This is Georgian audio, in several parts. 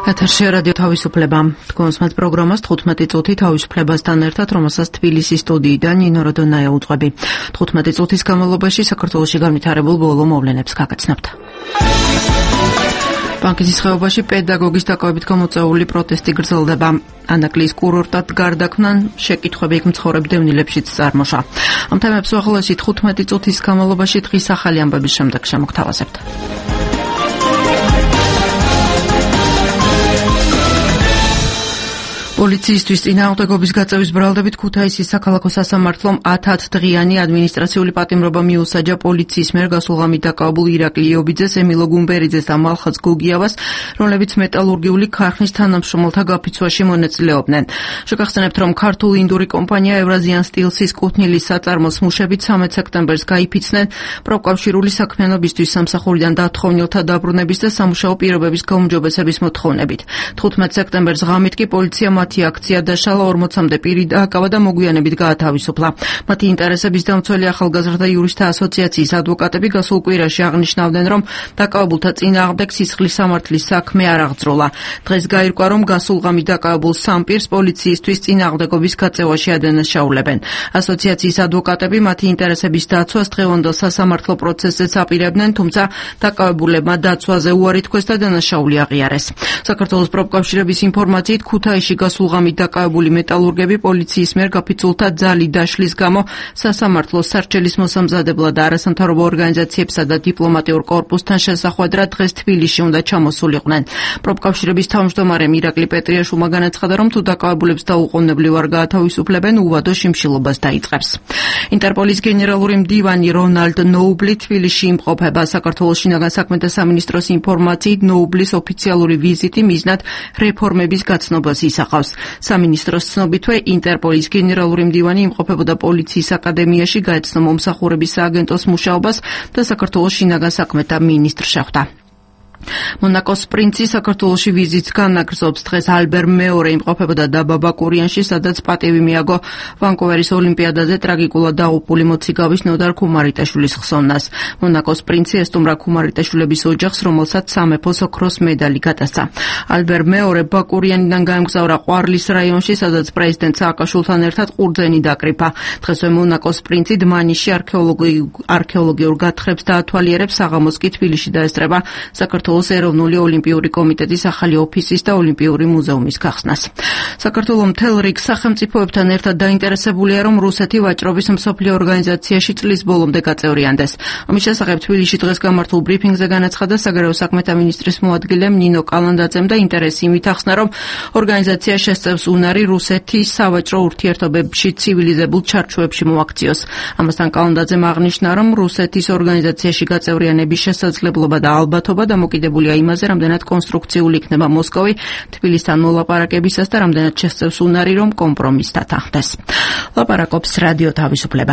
ეთერში რადიო თავისუფლება. თქვენს პროგრამას 15 წუთი თავისუფლებასთან ერთად, რომელსაც თბილისის სტუდიიდან ნინო როდონაია უძღვები. 15 წუთის განმავლობაში საქართველოში განვითარებულ ბოლო მოვლენებს გაგაცნობთ. ბანკის ხეობაში პედაგოგის დაკავებით გამოწვეული პროტესტი გრძელდება. ანაკლიის კურორტად გარდაქმნან შეკითხვები იქ მცხოვრებ დევნილებშიც წარმოშა. ამ თემებს უახლოესი 15 წუთის განმავლობაში დღის ახალი ამბების შემდეგ შემოგთავაზებთ. პოლიციისთვის წინააღმდეგობის გაწევის ბრალდებით ქუთაისის საქალაქო სასამართლომ 10 დღიანი ადმინისტრაციული პატიმრობა მიუსაჯა პოლიციის მიერ გასულღამით დაკავებულ ირაკლი იობიძეს, ემილო გუმბერიძეს და მალხაც გოგიავას, რომლებიც მეტალურგიული ქარხნის თანამშრომელთა გაფიცვაში მონაწილეობდნენ. შეგახსენებთ, რომ ქართული ინდური კომპანია ევრაზიან სტილსის კუთვნილის საწარმოს მუშებით 13 სექტემბერს გაიფიცნენ პროფკავშირული საქმიანობისთვის სამსახურიდან დათხოვნილთა დაბრუნების და სამუშაო პირობების გაუმჯობესების მოთხოვნებით. 15 სექტემბერს ღამით კი პოლიცია მათი აქცია დაშალა, 40-მდე პირი დააკავა და მოგვიანებით გაათავისუფლა. მათი ინტერესების დამცველი ახალგაზრდა იურისტთა ასოციაციის ადვოკატები გასულ კვირაში აღნიშნავდნენ, რომ დაკავებულთა წინააღმდეგ სისხლის სამართლის საქმე არ აღძროლა. დღეს გაირკვა, რომ გასულ ღამით დაკავებულ სამ პირს პოლიციისთვის წინააღმდეგობის გაწევაში ადანაშაულებენ. ასოციაციის ადვოკატები მათი ინტერესების დაცვას დღევანდელ სასამართლო პროცესზეც აპირებდნენ, თუმცა დაკავებულებმა დაცვაზე უარი თქვეს და დანაშაული აღიარეს. საქართველოს პროფკავშირების ინფორმაციით ქუთაისში გასულღამით დაკავებული მეტალურგები პოლიციის მიერ გაფიცულთა ძალი დაშლის გამო სასამართლოს სარჩელის მოსამზადებლად და არასამთავრობო ორგანიზაციებსა და დიპლომატიურ კორპუსთან შესახვედრად დღეს თბილისში უნდა ჩამოსულიყვნენ. პროფკავშირების თავმჯდომარე ირაკლი პეტრიაშვილმა განაცხადა, რომ თუ დაკავებულებს დაუყოვნებლივ არ გაათავისუფლებენ, უვადო შიმშილობას დაიწყებს. ინტერპოლის გენერალური მდივანი რონალდ ნოუბლი თბილისში იმყოფება. საქართველოს შინაგან საქმეთა სამინისტროს ინფორმაციით ნოუბლის ოფიციალური ვიზიტი მიზნად რეფორმების გაცნობას ისახავს. სამინისტროს ცნობითვე ინტერპოლის გენერალური მდივანი იმყოფებოდა პოლიციის აკადემიაში, გაეცნო მომსახურების სააგენტოს მუშაობას და საქართველოს შინაგან საქმეთა მინისტრს შეხვდა. მონაკოს პრინცი საქართველოში ვიზიტს განაგრძობს. დღეს ალბერ მეორე იმყოფებოდა დაბა ბაკურიანში, სადაც პატივი მიაგო ვანკუვერის ოლიმპიადაზე ტრაგიკულად დაღუპული მოციგავის ნოდარ ქუმარიტაშვილის ხსოვნას. მონაკოს პრინცი ესტუმრა ქუმარიტაშვილების ოჯახს, რომელსაც სამეფოს ოქროს медаლი გადასცა. ალბერ მეორე ბაკურიანიდან გაემგზავრა ყვარლის რაიონში, სადაც პრეზიდენტ სააკაშვილთან ერთად ყურძენი დაკრიფა. დღესვე მონაკოს პრინცი დმანისში არქეოლოგიურ გათხრებს დაათვალიერებს, საღამოს კი თბილისში დაესწრება საქართველოს ეროვნული ოლიმპიური კომიტეტის ახალი ოფისის და ოლიმპიური მუზეუმის გახსნას. საქართველოს მთელ რიგ სახელმწიფოებთან ერთად დაინტერესებულია, რომ რუსეთი ვაჭრობის მსოფლიო ორგანიზაციაში წლის ბოლომდე გაწევრიანდეს. ამის შესახებ თბილისში დღეს გამართულ ბრიფინგზე განაცხადა საგარეო საქმეთა მინისტრის მოადგილემ ნინო კალანდაძემ და ინტერესი იმით ახსნა, რომ ორგანიზაცია შესწევს უნარი რუსეთის სავაჭრო ურთიერთობებში ცივილიზებულ ჩარჩოებში მოაქციოს. ამასთან კალანდაძემ აღნიშნა, რომ რუსეთის ორგანიზაციაში გაწევრიანების შესაძლებლობა და ალბათობა დამოკიდებულია იმაზე, რამდენად კონსტრუქციული იქნება მოსკოვი თბილისთან მოლაპარაკებისას და რამდენად შესწევს უნარი, რომ კომპრომისს დათანხმდეს. ლაპარაკობს რადიო თავისუფლება.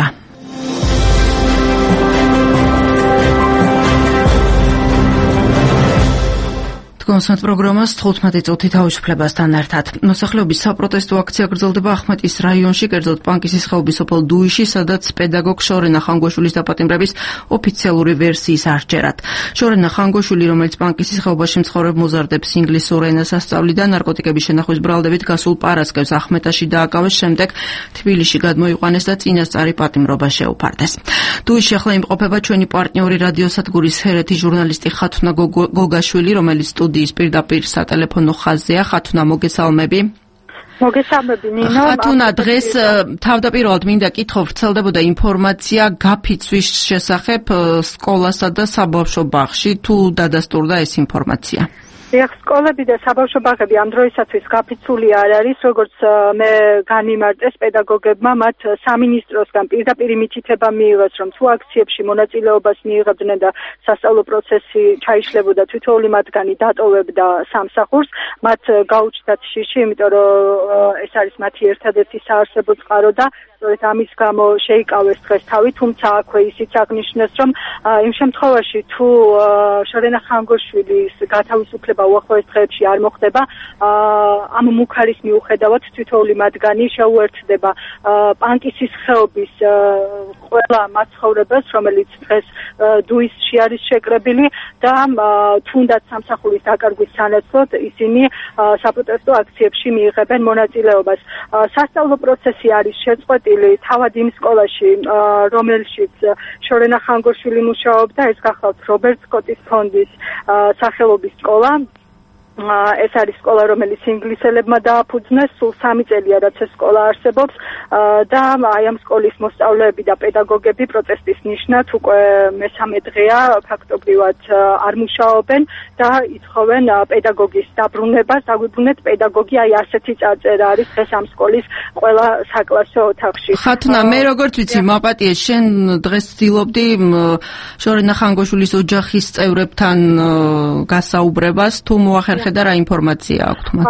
კონსერტ პროგრამას 15 წუთი თავისუფლებასთან ერთად. მოსახლეობის საპროტესტო აქცია გრძელდება ახმეტის რაიონში, კერძოდ პანკისის ხეობის სოფელ დუიში, სადაც პედაგოგ შორენა ხანგოშვილის დაპატიმრების ოფიციალური ვერსიის არჩერად. შორენა ხანგოშვილი, რომელიც პანკისის ხეობაში მცხოვრებ მოზარდებს ინგლისურ ენას ასწავლიდა, ნარკოტიკების შენახვის ბრალდებით გასულ პარასკევს ახმეტაში დააკავეს, შემდეგ თბილისში გადმოიყვანეს და წინასწარი პატიმრობა შეუფარდეს. დუიში ახლა იმყოფება ჩვენი პარტნიორი რადიოსადგურის ჰერეთი ჟურნალისტი ხათუნა გოგაშვილი, რომელიც ის პირდაპირ სატელეფონო ხაზია. ხათუნა, მოგესალმები. მოგესალმები ნინო. ხათუნა, დღეს თავდაპირველად მინდა კითხო, ვრცელდებოდა ინფორმაცია გაფიცვის შესახებ სკოლასა და საბავშვო ბაღში, თუ დადასტურდა ეს ინფორმაცია? სკოლები და საბავშვო ბაღები ამ დროისათვის გაფიცული არ არის, როგორც მე განიმარტეს პედაგოგებმა, მათ სამინისტროსგან პირდაპირ მითითება მიიღეს, რომ თუ აქციებში მონაწილეობას მიიღებდნენ და სასწავლო პროცესი ჩაიშლებოდა, თითოეული მათგანი დატოვებდა სამსახურს, მათ გაუჩნდათ შიში, იმიტომ რომ ეს არის მათი ერთადერთი საარსებო წყარო და სწორედ ამის გამო შეიკავეს დღეს თავი, თუმცა აქვე ისიც აღნიშნეს, რომ იმ შემთხვევაში თუ შორენა ხანგოშვილის გათავისუფლება ხდება უახლოეს დღეებში არ მოხდება ამ მუქარის მიუხედავად თითოეული მათგანი შეუერთდება პანკისის ხეობის ყველა მაცხოვრებელს, რომელიც დღეს დუისში არის შეკრებილი და თუნდაც სამსახურის დაკარგვის სანაცვლოდ ისინი საპროტესტო აქციებში მიიღებენ მონაწილეობას. სასწავლო პროცესი არის შეწყვეტილი თავად იმ სკოლაში, რომელშიც შორენა ხანგოშვილი მუშაობდა, ეს გახლავთ რობერტ სკოტის ფონდის სახელობის სკოლა. ეს არის სკოლა, რომელიც ინგლისელებმა დააფუძნეს, სულ 3 წელია რაც ეს სკოლა არსებობს და აი ამ სკოლის მოსწავლეები და პედაგოგები პროტესტის ნიშნად უკვე მესამე დღეა ფაქტობრივად არ მუშაობენ და ითხოვენ პედაგოგის დაბრუნებას. დაგვიბრუნეთ პედაგოგი, აი ასეთი წარწერა არის დღეს ამ სკოლის ყველა საკლასო ოთახში. ხათუნა, მე როგორც ვიცი, მაპატიე, შენ დღეს ცდილობდი შორენა ხანგოშვილის ოჯახის წევრებთან გასაუბრებას, თუ მოახერხე და რა ინფორმაცია აქვთ მათ?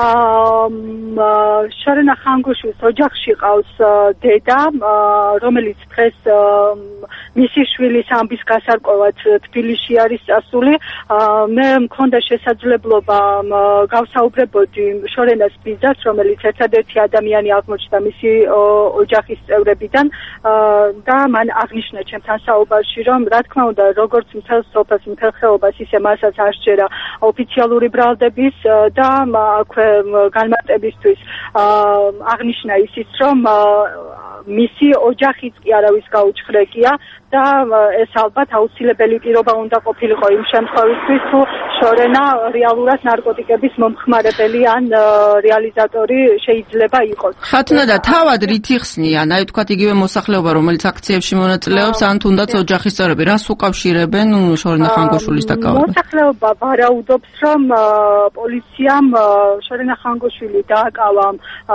შორენა ხანგოშვილის ოჯახში ყავს დედა, რომელიც დღეს მისი შვილის ამბის გასარკვევად თბილისში არის წასული. მე მქონდა შესაძლებლობა გავსაუბრებოდი შორენას ბიძას, რომელიც ერთადერთი ადამიანი აღმოჩნდა მისი ოჯახის წევრებიდან და მან აღნიშნა ჩემთან საუბარში, რომ რა თქმა უნდა, როგორც მთელ სოფელს, მთელ ხეობას, ისე მასაც არ სჯერა ოფიციალური ბრალდები და აქვე განმარტებისთვის აღნიშნა ისიც, რომ მისი ოჯახიც კი არავის გაუჩხრეკია და ეს ალბათ აუცილებელი პირობა უნდა ყოფილიყო იმ შემთხვევისთვის, თუ შორენა რეალურად ნარკოტიკების მომხმარებელი ან რეალიზატორი შეიძლება იყოს. ხათუნა, და თავად რით იხსნიან? აი თქვათ იგივე მოსახლეობა, რომელიც აქციებში მონაწილეობს, ან თუნდაც ოჯახის წევრები, რას უკავშირებენ შორენა ხანგოშვილის დაკავებას? მოსახლეობა ვარაუდობს, რომ პოლიციამ შორენა ხანგოშვილი დააკავა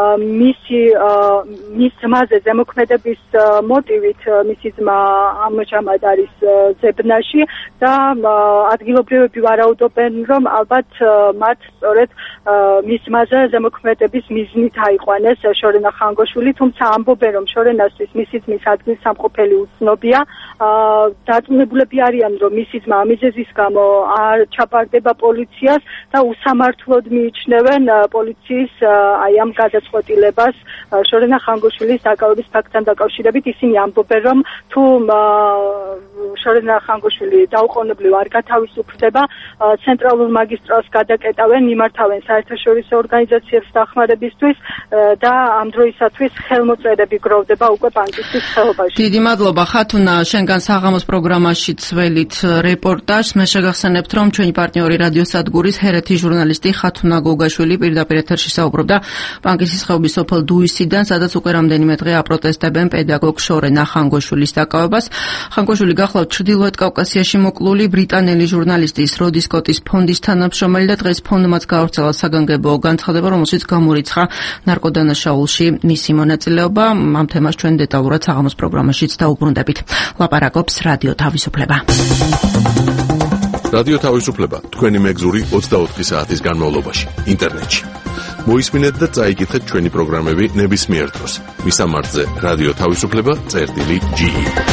მის ძმაზე ზემოქმედების მოტივით. მისი ძმა ამჟამად არის ზებნაში და ადგილობრივები ვარაუდობენ, რომ ალბათ მათ სწორედ მის ძმაზე ზემოქმედების მიზნით აიყვანეს შორენა ხანგოშვილი, თუმცა ამბობენ, რომ შორენასთვის მისი ძმის ადგილსამყოფელი უცნობია. დაწუნებულები არიან, რომ მისი ძმა ამიზეზის გამო არ ჩაბარდება პოლიციას და უსამართლოდ მიიჩნევენ პოლიციის აი ამ გადაწყვეტილებას შორენა ხანგოშვილის დაკავების ფაქტთან დაკავშირებით. ისინი ამბობენ, რომ თუ შორენა ხანგოშვილი დაუყოვნებლივ არ გათავისუფლდება, ცენტრალურ მაგისტრალს გადაკეტავენ, მიმართავენ საერთაშორისო ორგანიზაციებს დახმარებისთვის და ამ დროისათვის ხელმოწერები გროვდება უკვე პანკისის ხეობაში. დიდი მადლობა ხათუნა, შენგან საღამოს პროგრამაში ცველით რეპორტაჟს. მე შეგახსენებთ, რომ ჩვენი პარტნიორი რადიოსადგურის ჰერეთის ჟურნალისტი ხათუნა გოგაშვილი პირდაპირ ეთერში საუბრობდა პანკისის ხეობის სოფელ დუისიდან, სადაც უკვე რამდენიმე დღე აპროტესტებენ პედაგოგ შორენა ხანგოშვილის დაკავებას. ხანგოშვილი გახლავთ ჩრდილოეთ კავკასიაში მოკლული ბრიტანელი ჟურნალისტის როდი სკოტის ფონდის თანამშრომელი და დღეს ფონდმაც გაავრცელა საგანგებო განცხადება, რომელშიც გამორიცხა ნარკოდანაშაულში მისი მონაწილეობა. ამ თემას ჩვენ დეტალურად საღამოს პროგრამაშიც დაუბრუნდებით. ლაპარაკობს რადიო თავისუფლება. რადიო თავისუფლება თქვენი მეგზური 24 საათის განმავლობაში ინტერნეტში. მოისმინეთ და წაიკითხეთ ჩვენი პროგრამები ნებისმიერ დროს. მისამართზე რადიო თავისუფლება.ge.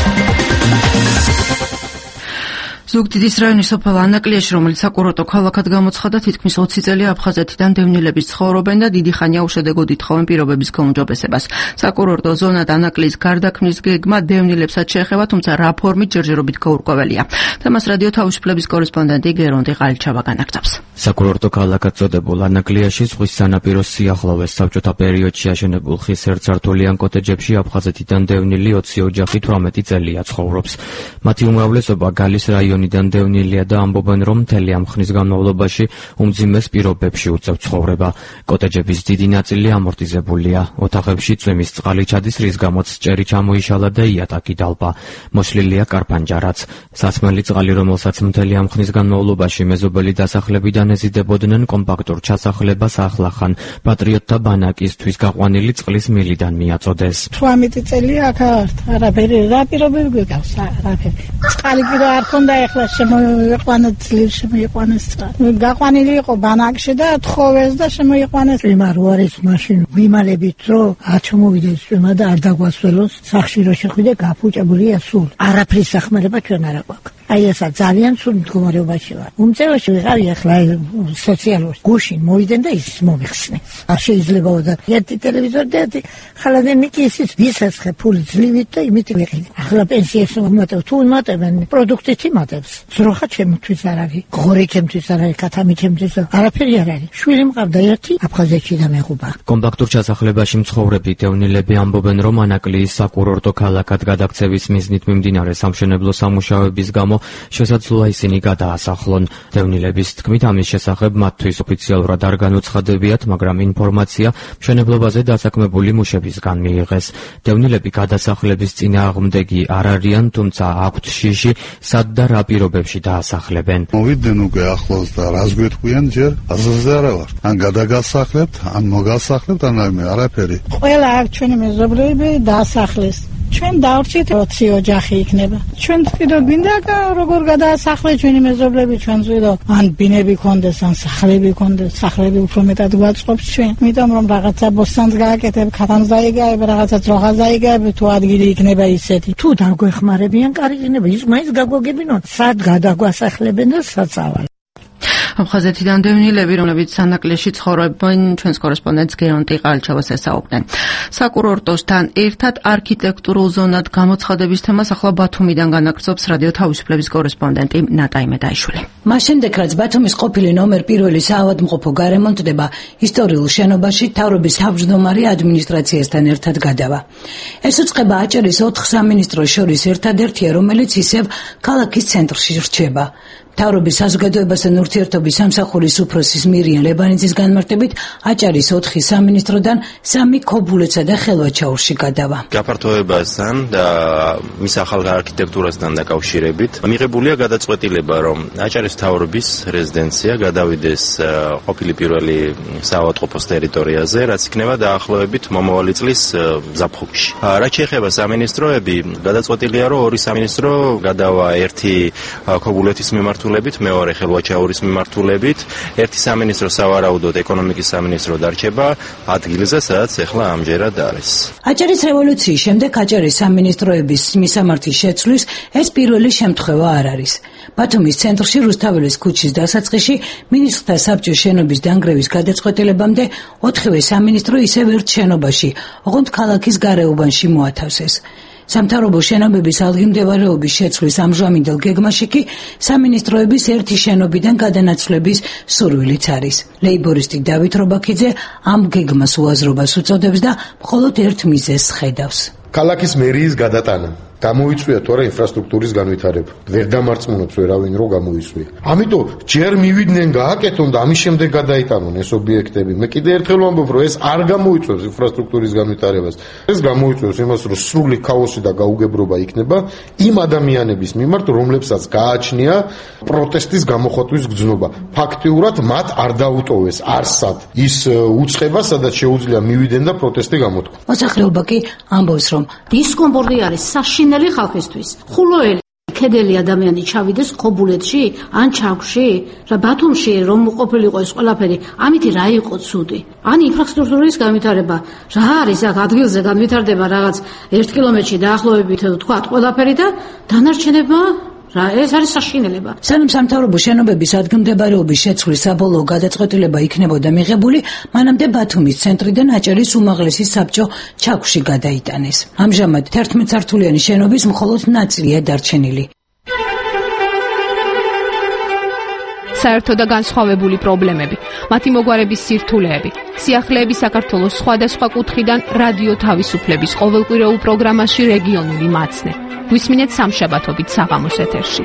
ზუგდიდის რაიონის სოფელ ანაკლიაში, რომელიც საკურორტო ქალაქად გამოცხადა, თითქმის 20 წელია აფხაზეთიდან დევნილების ცხოვრობენ და დიდი ხანია უშედეგოდ ითხოვენ პირობების გაუმჯობესებას. საკურორტო ზონად ანაკლის გარდაქმნის გეგმა დევნილებსაც შეეხება, თუმცა რა ფორმით ჯერჯერობით გაურკვეველია. თემას რადიო თავისუფლების კორესპონდენტი გერონდი ღალიჩავა განაგრძობს. საკურორტო ქალაქად წოდებულ ანაკლიაში ზღვის სანაპიროს სიახლოვეს საბჭოთა პერიოდში აშენებულ ხის ერთსართულიან კოტეჯებში აფხაზეთიდან დევნილი 20 ოჯახი 18 წელია ცხოვრობს. მათი უმრავლესობა გალის რაიონიდან დევნილია და ამბობენ, რომ მთელი ამ ხნის განმავლობაში უმძიმეს პირობებში უწევთ ცხოვრება. კოტეჯების დიდი ნაწილი ამორტიზებულია. ოთახებში წვიმის წყალი ჩადის, რის გამოც ჭერი ჩამოიშალა და იატაკი დალბა. მოშლილია კარპანჯარაც. სასმელი წყალი, რომელსაც მთელი ამ ხნის განმავლობაში მეზობელი დასახლებიდან ეზიდებოდნენ კომპაქტურ ჩასახლებას, ახლახან პატრიოტთა ბანაკისთვის გაყვანილი წყლის მილიდან მიაწოდეს. 18 წელია აქ არაფერი, რა პირობები გვიგავს, არაფერი. წყალი კი რა არ ქონდა, ეხლა შემოიყვანა ძლივ, შემოიყვანეს წყალი. გაყვანილი იყო ბანაკში და თხოვეს და შემოიყვანეს. ვიმარ არის მაშინ ვიმალებით, რომ არ ჩამოვიდეს წვიმა და არ დაგვასველოს. სახში რო შეხვიდე გაფუჭებულია სულ. არაფრის სახმელება ჩვენ არ აქვს. აი ესა ძალიან სულ მდგომარეობაში ვარ. უმწევაში ვიყავი ახლა სოციალურ გუშინ მოვიდენ და ის მომიხსნეს. არ შეიძლებაოდა ერთი ტელევიზორი და ერთი ხალხი ისიც ვისაცხე ფული ძლივით და იმით ვიყიდე. ახლა პენსიას მომატებ თუ იმატებენ პროდუქტით იმატებს. ზროხა ჩემთვის არ არის, ღორი ჩემთვის არ არის, კათამი ჩემთვის არაფერი არ არის. შვილი მყავდა ერთი აფხაზეთში და მეღუბა. კომპაქტურ ჩასახლებაში მცხოვრები დევნილები ამბობენ, რომ ანაკლიის საკურორტო ქალაქად გადაქცევის მიზნით მიმდინარე სამშენებლო სამუშაოების გამო შესაძლოა ისინი გადაასახლონ. დევნილების თქმით, ამის შესახებ მათთვის ოფიციალურად არ განუცხადებიათ, მაგრამ ინფორმაცია მშენებლობაზე დასაქმებული მუშებისგან მიიღეს. დევნილები გადასახლების წინააღმდეგი არ არიან, თუმცა აქვთ შიში, სად და რა პირობებში დაასახლებენ. მოვიდნენ უკვე ახლოს და რას გვეთქვიან ჯერ აზრზე არა ვარ. ან გადაგასახლებთ, ან მოგასახლებთ, ან არაფერი. ყველა აქ ჩვენი მეზობლები დაასახლეს. ჩვენ დავრჩით 20 ოჯახი იქნება. ჩვენ თვითონ გვინდა როგორ გადაასახლე ჩვენი მეზობლები ჩვენ ზედო ან ბინები კონდეს ან სახლები კონდეს, სახლები უფრო მეტად გვაწყობს ჩვენ. იმიტომ რომ რაღაცა ბოსტანს გააკეთებ, ქათამს დაიგებ, რაღაცა ძროხას დაიგებ, თუ ადგილი იქნება ისეთი. თუ დაგვეხმარებიან, კარი იქნება. ის მაინც გაგვაგებინონ, სად გადაგვასახლებენ და სად წავალ. აფხაზეთიდან დევნილები, რომლებიც ანაკლიაში ცხოვრობენ, ჩვენს კორესპონდენტს გერონტი ყალჩევას ესაუბრნენ. საკურორტოსთან ერთად არქიტექტურულ ზონად გამოცხადების თემას ახლა ბათუმიდან განაგრძობს რადიო თავისუფლების კორესპონდენტი ნატა იმედაიშვილი. მას შემდეგ, რაც ბათუმის ყოფილი ნომერ 1 საავადმყოფო გარემონტდება, ისტორიულ შენობაში მთავრობის თავმჯდომარე ადმინისტრაციასთან ერთად გადავა. ეს უწყება აჭარის 4 სამინისტროს შორის ერთადერთია, რომელიც ისევ ქალაქის ცენტრში რჩება. მთავრობის საზოგადოებასთან ურთიერთობის სამსახურის უფროსის მირიან ლებანიძის განმარტებით, აჭარის 4 სამინისტროდან 3 ქობულეთსა და ხელვაჩაურში გადავა. გაფართოებასთან და მის ახალ არქიტექტურასთან დაკავშირებით მიღებულია გადაწყვეტილება, რომ აჭარის მთავრობის რეზიდენცია გადავიდეს ყოფილი პირველი საავადმყოფოს ტერიტორიაზე, რაც იქნება დაახლოებით მომავალი წლის ზაფხულში. რაც შეეხება სამინისტროები, გადაწყვეტილია, რომ 2 სამინისტრო გადავა, ერთი ქობულეთის მიმართულებით, მეორე ხელვაჩაურის მიმართულებით, ერთი სამინისტრო სავარაუდოდ ეკონომიკის სამინისტრო დარჩება ადგილზე, სადაც ახლა ამჯერად არის. აჭარის რევოლუციის შემდეგ აჭარის სამინისტროების მისამართის შეცვლის ეს პირველი შემთხვევა არ არის. ბათუმის ცენტრში რუსთაველის ქუჩის დასაწყისში მინისტრთა საბჭოს შენობის დანგრევის გადაწყვეტილებამდე 4 სამინისტრო ისევ ერთ შენობაში, ოღონდ ქალაქის გარეუბანში მოათავსეს. სამთავრობო შენობების ადგილმდებარეობის შეცვლის ამჟამინდელ გეგმაში კი სამინისტროების ერთი შენობიდან გადანაცვლების სურვილიც არის. ლეიბორისტი დავით რობაქიძე ამ გეგმას უაზრობას უწოდებს და მხოლოდ ერთ მიზეზს ხედავს. ქალაქის მერიის გადატანა. გამოიწვია თორე ინფრასტრუქტურის განვითარება. ვერ დამარწმუნებს ვერავინ რომ გამოიწვია. ამიტომ ჯერ მივიდნენ გააკეთონ და ამის შემდეგ გადაიტანონ ეს ობიექტები. მე კიდე ერთხელ ვამბობ, რომ ეს არ გამოიწვევს ინფრასტრუქტურის განვითარებას. ეს გამოიწვევს იმას, რომ სრული ქაოსი და გაუგებრობა იქნება იმ ადამიანების მიმართ, რომლებსაც გააჩნია პროტესტის გამოხატვის გრძნობა. ფაქტიურად მათ არ დაუტოვეს არსად ის უწყება, სადაც შეუძლია მივიდნენ და პროტესტი გამოთქვა. მოსახლეობა კი ამბობს, რომ დისკომფორტი არის საშინელი ხალხისთვის. ხულოელი ქედელი ადამიანი ჩავიდეს ქობულეთში ან ჩაგვში, რა ბათუმში რომ ყოფილიყო ეს ყველაფერი, ამითი რა იყო ცუდი? ან ინფრასტრუქტურის განვითარება, რა არის აქ ადგილზე განვითარდება რაღაც 1 კილომეტრში დაახლოებით თქვა ყველაფერი და დანარჩენება რა ეს არის საშინელება. სანამ სამთავრობო შენობების ადგილმდებარეობის შეცვლის საბოლოო გადაწყვეტილება იქნებოდა მიღებული, მანამდე ბათუმის ცენტრიდან აჭარის უმაღლესი საბჭო ჩაგვში გადაიტანეს. ამჟამად 11 სართულიანი შენობის მხოლოდ ნაწილია დარჩენილი. საერთო და განსხვავებული პრობლემები, მათი მოგვარების სირთულეები, სიახლეები საქართველოს სხვადასხვა კუთხიდან რადიო თავისუფლების ყოველკვირეულ პროგრამაში რეგიონული მაცნე. გვისმინეთ სამშაბათობით საღამოს ეთერში.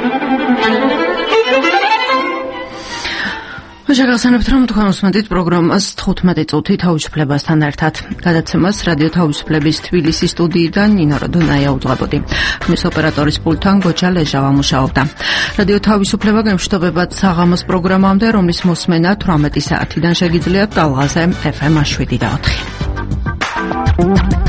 შეგახსენებთ, რომ თქვენ უსმენთ პროგრამას 15 წუთი თავისუფლებასთან ერთად. გადაცემას რადიო თავისუფლების თბილისის სტუდიიდან ნინო როდონაია უძღვებოდი. მის ოპერატორის პულტთან გოჩა ლეჟავა მუშაობდა. რადიო თავისუფლება გემშვიდობებად საღამოს პროგრამამდე, რომლის მოსმენა 18 საათიდან შეგიძლიათ ტალღაზე FM 7 და 4.